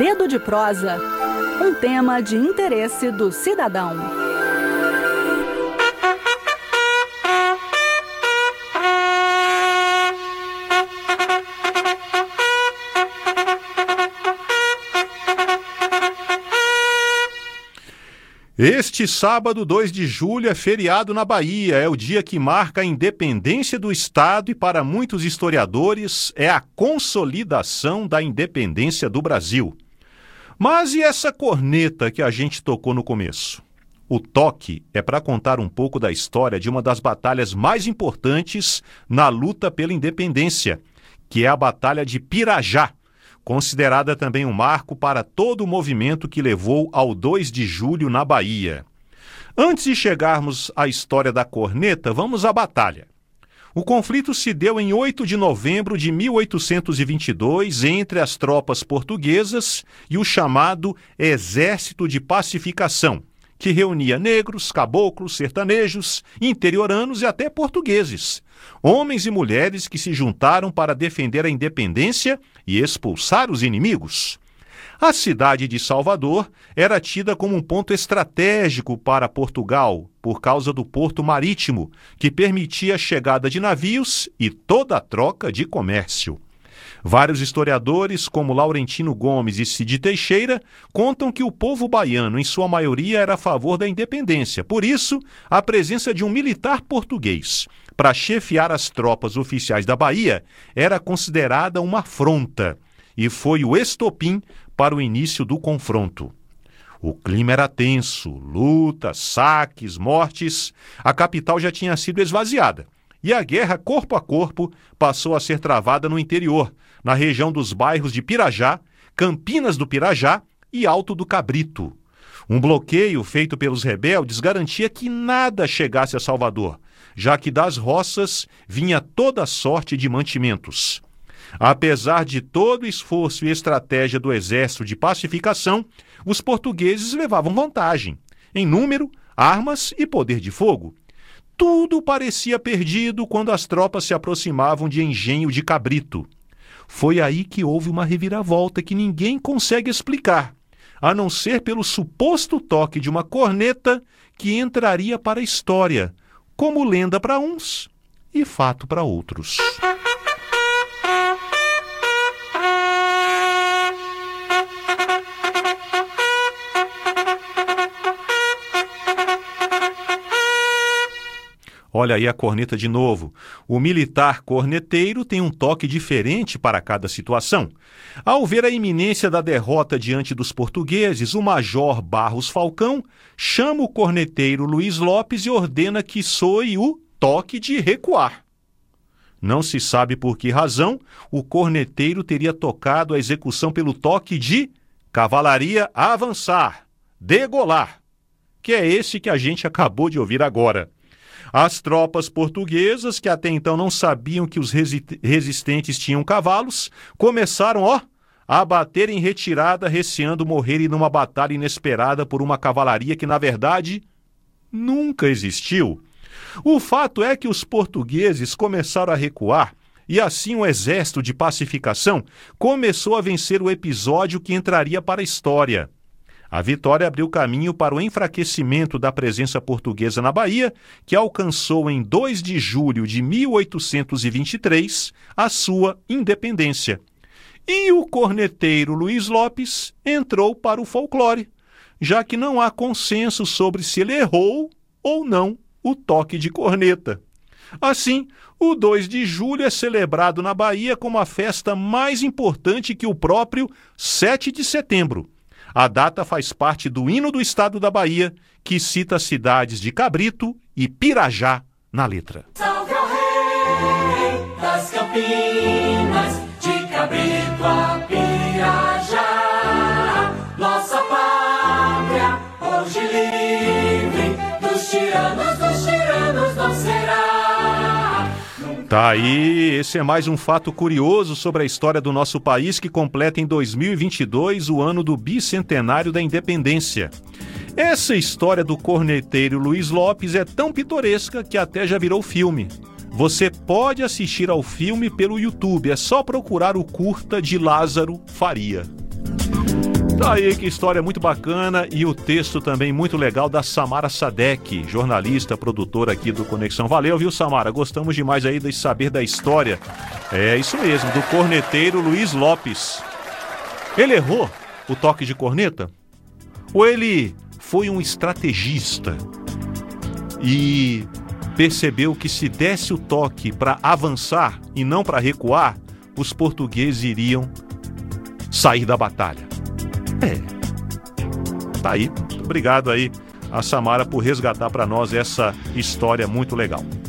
Dedo de Prosa, um tema de interesse do cidadão. Este sábado, 2 de julho, é feriado na Bahia. É o dia que marca a independência do Estado e, para muitos historiadores, é a consolidação da independência do Brasil. Mas e essa corneta que a gente tocou no começo? O toque é para contar um pouco da história de uma das batalhas mais importantes na luta pela independência, que é a Batalha de Pirajá, considerada também um marco para todo o movimento que levou ao 2 de julho na Bahia. Antes de chegarmos à história da corneta, vamos à batalha. O conflito se deu em 8 de novembro de 1822 entre as tropas portuguesas e o chamado Exército de Pacificação, que reunia negros, caboclos, sertanejos, interioranos e até portugueses, homens e mulheres que se juntaram para defender a independência e expulsar os inimigos. A cidade de Salvador era tida como um ponto estratégico para Portugal, por causa do porto marítimo, que permitia a chegada de navios e toda a troca de comércio. Vários historiadores, como Laurentino Gomes e Cid Teixeira, contam que o povo baiano, em sua maioria, era a favor da independência. Por isso, a presença de um militar português para chefiar as tropas oficiais da Bahia era considerada uma afronta e foi o estopim para o início do confronto. O clima era tenso, lutas, saques, mortes. A capital já tinha sido esvaziada e a guerra corpo a corpo passou a ser travada no interior, na região dos bairros de Pirajá, Campinas do Pirajá e Alto do Cabrito. Um bloqueio feito pelos rebeldes garantia que nada chegasse a Salvador, já que das roças vinha toda sorte de mantimentos. Apesar de todo o esforço e estratégia do Exército de Pacificação, os portugueses levavam vantagem em número, armas e poder de fogo. Tudo parecia perdido quando as tropas se aproximavam de Engenho de Cabrito. Foi aí que houve uma reviravolta que ninguém consegue explicar, a não ser pelo suposto toque de uma corneta que entraria para a história, como lenda para uns e fato para outros. Olha aí a corneta de novo. O militar corneteiro tem um toque diferente para cada situação. Ao ver a iminência da derrota diante dos portugueses, o major Barros Falcão chama o corneteiro Luiz Lopes e ordena que soe o toque de recuar. Não se sabe por que razão o corneteiro teria tocado a execução pelo toque de cavalaria avançar, degolar, que é esse que a gente acabou de ouvir agora. As tropas portuguesas, que até então não sabiam que os resistentes tinham cavalos, começaram, a bater em retirada, receando morrerem numa batalha inesperada por uma cavalaria que, na verdade, nunca existiu. O fato é que os portugueses começaram a recuar e assim o Exército de Pacificação começou a vencer o episódio que entraria para a história. A vitória abriu caminho para o enfraquecimento da presença portuguesa na Bahia, que alcançou em 2 de julho de 1823 a sua independência. E o corneteiro Luiz Lopes entrou para o folclore, já que não há consenso sobre se ele errou ou não o toque de corneta. Assim, o 2 de julho é celebrado na Bahia como a festa mais importante que o próprio 7 de setembro. A data faz parte do hino do estado da Bahia, que cita as cidades de Cabrito e Pirajá na letra. Salve ao rei das Campinas, de Cabrito a Pirajá, nossa pátria, hoje livre, dos tiranos não será. Tá aí, esse é mais um fato curioso sobre a história do nosso país que completa em 2022 o ano do bicentenário da independência. Essa história do corneteiro Luiz Lopes é tão pitoresca que até já virou filme. Você pode assistir ao filme pelo YouTube, é só procurar o curta de Lázaro Faria. Tá aí, que história muito bacana, e o texto também muito legal da Samara Sadek, jornalista, produtora aqui do Conexão. Valeu, viu, Samara? Gostamos demais aí de saber da história. É isso mesmo, do corneteiro Luiz Lopes. Ele errou o toque de corneta? Ou ele foi um estrategista e percebeu que se desse o toque para avançar e não para recuar, os portugueses iriam sair da batalha? Tá aí. Obrigado aí a Samara por resgatar para nós essa história muito legal.